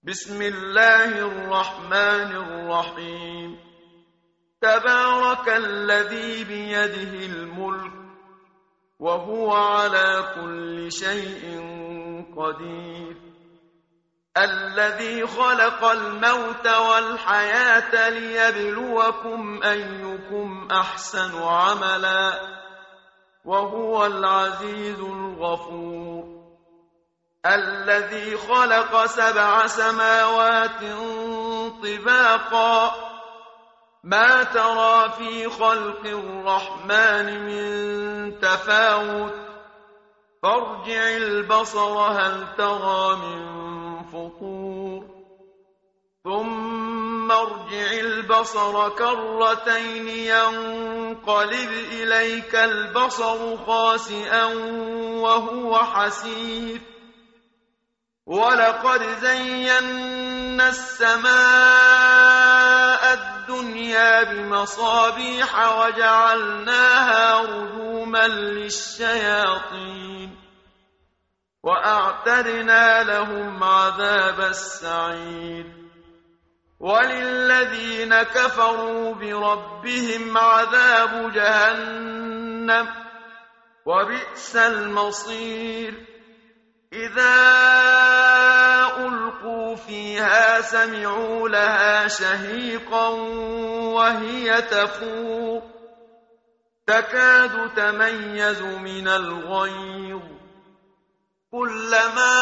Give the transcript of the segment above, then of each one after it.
بسم الله الرحمن الرحيم تبارك الذي بيده الملك وهو على كل شيء قدير الذي خلق الموت والحياة ليبلوكم أيكم أحسن عملا وهو العزيز الغفور الذي خلق 7 سماوات طباقا ما ترى في خلق الرحمن من تفاوت فارجع البصر هل ترى من فطور ثم ارجع البصر كرتين ينقلب إليك البصر خاسئا وهو حسير ولقد زينا السماء الدنيا بمصابيح وجعلناها رجوما للشياطين وأعتدنا لهم عذاب السعير وللذين كفروا بربهم عذاب جهنم وبئس المصير إذا ألقوا فيها سمعوا لها شهيقا وهي تفور تكاد تميز من الغيظ كلما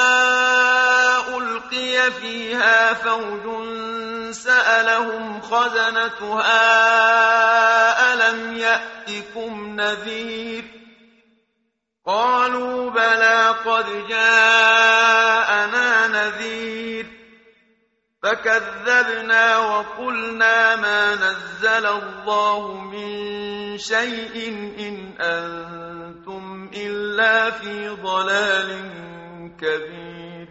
ألقي فيها فوج سألهم خزنتها ألم يأتكم نذير قالوا بلى قد جاءنا نذير فكذبنا وقلنا ما نزل الله من شيء إن أنتم إلا في ضلال كبير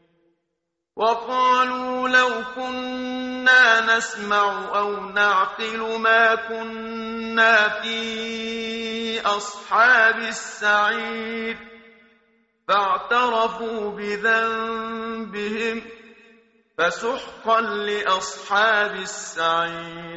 وقالوا لو كنا نسمع أو نعقل ما كنا في أصحاب السعير فاعترفوا بذنبهم فسحقا لأصحاب السعير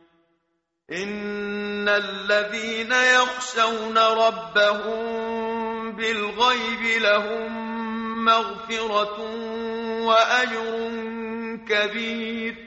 إن الذين يخشون ربهم بالغيب لهم مغفرة وأجر كبير